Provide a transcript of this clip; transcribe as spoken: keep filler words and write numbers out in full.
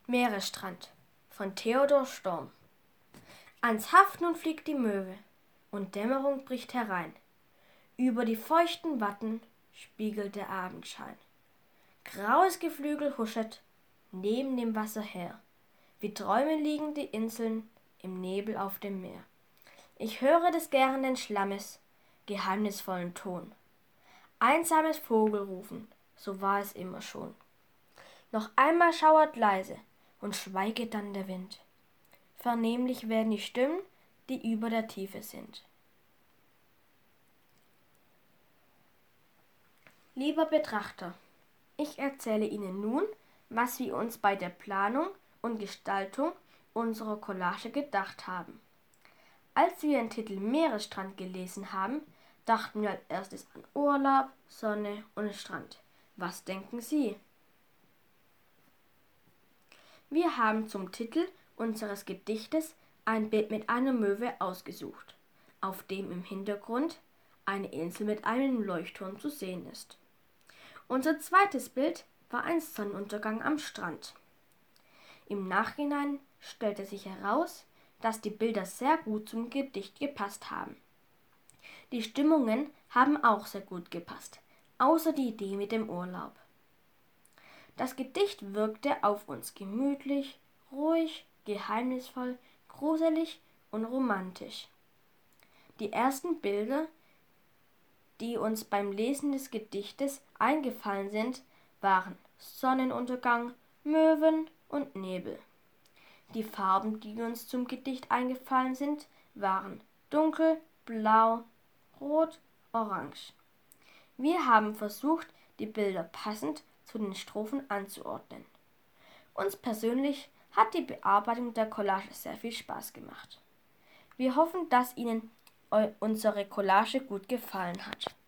Meeresstrand von Theodor Storm. Ans Haff nun fliegt die Möwe, und Dämmerung bricht herein. Über die feuchten Watten spiegelt der Abendschein. Graues Geflügel huschet neben dem Wasser her. Wie Träume liegen die Inseln im Nebel auf dem Meer. Ich höre des gärenden Schlammes geheimnisvollen Ton. Einsames Vogelrufen, so war es immer schon. Noch einmal schauert leise und schweiget dann der Wind. Vernehmlich werden die Stimmen, die über der Tiefe sind. Lieber Betrachter, ich erzähle Ihnen nun, was wir uns bei der Planung und Gestaltung unserer Collage gedacht haben. Als wir den Titel Meeresstrand gelesen haben, dachten wir als erstes an Urlaub, Sonne und Strand. Was denken Sie? Wir haben zum Titel unseres Gedichtes ein Bild mit einer Möwe ausgesucht, auf dem im Hintergrund eine Insel mit einem Leuchtturm zu sehen ist. Unser zweites Bild war ein Sonnenuntergang am Strand. Im Nachhinein stellte sich heraus, dass die Bilder sehr gut zum Gedicht gepasst haben. Die Stimmungen haben auch sehr gut gepasst, außer die Idee mit dem Urlaub. Das Gedicht wirkte auf uns gemütlich, ruhig, geheimnisvoll, gruselig und romantisch. Die ersten Bilder, die uns beim Lesen des Gedichtes eingefallen sind, waren Sonnenuntergang, Möwen und Nebel. Die Farben, die uns zum Gedicht eingefallen sind, waren dunkel, blau, rot, orange. Wir haben versucht, die Bilder passend zu den Strophen anzuordnen. Uns persönlich hat die Bearbeitung der Collage sehr viel Spaß gemacht. Wir hoffen, dass Ihnen unsere Collage gut gefallen hat.